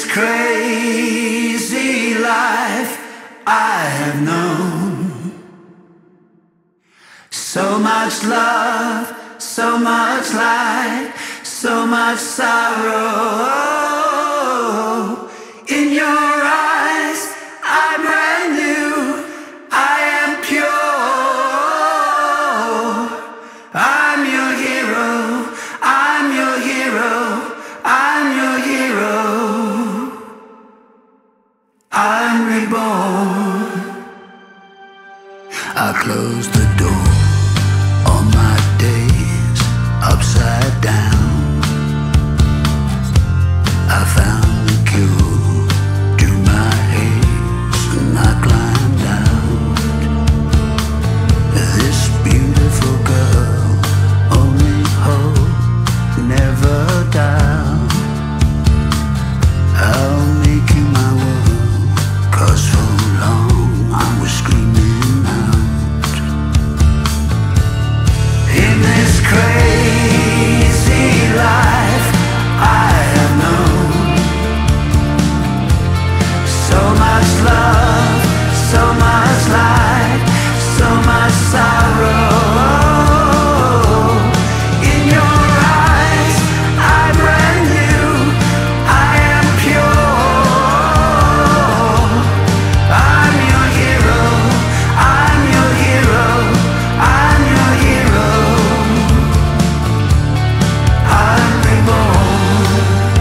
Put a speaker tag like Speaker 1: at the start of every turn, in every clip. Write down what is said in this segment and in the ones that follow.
Speaker 1: crazy life I have known, so much love, so much light, so much sorrow. In your eyes, I'm brand new, I am pure. I'm your hero, I'm your hero, I'm your hero. I'm reborn. I close the door on my days upside down. I found the cure to my haze and I climbed out. This beautiful girl, only hope, never doubt. I'll make you my world, 'cause for long I was screaming out. In this crazy life I have known, so much love, so much light, so much sorrow. In your eyes, I'm brand new, I am pure. I'm your hero, I'm your hero, I'm your hero. I'm reborn.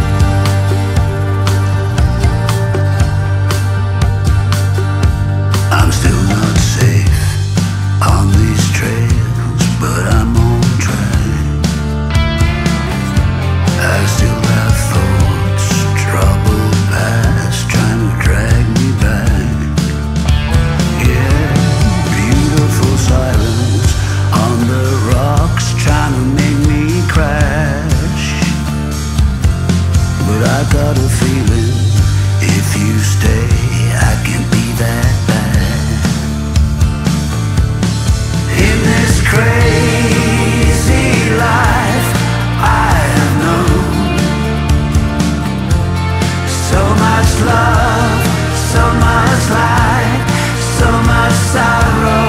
Speaker 1: I'm still not safe on these trails, but I'm on track. I still have thoughts, troubled past, trying to drag me back. Yeah, beautiful silence on the rocks, trying to make me crash. But I got a feeling, if you stay, I can be that bad. In this crazy life I have known, so much love, so much light, so much sorrow.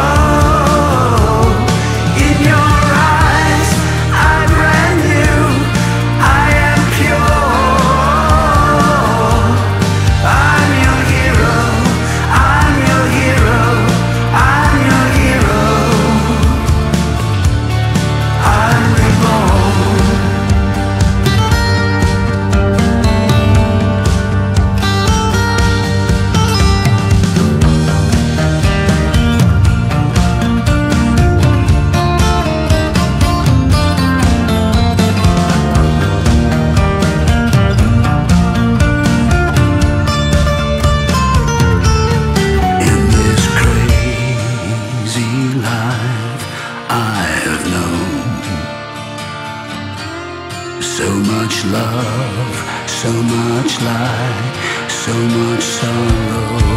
Speaker 1: In your eyes, I'm brand new, I am pure. I'm your hero, I'm your hero, I'm your hero. I'm reborn. In this crazy life I have known, so much love, so much light, so much sorrow.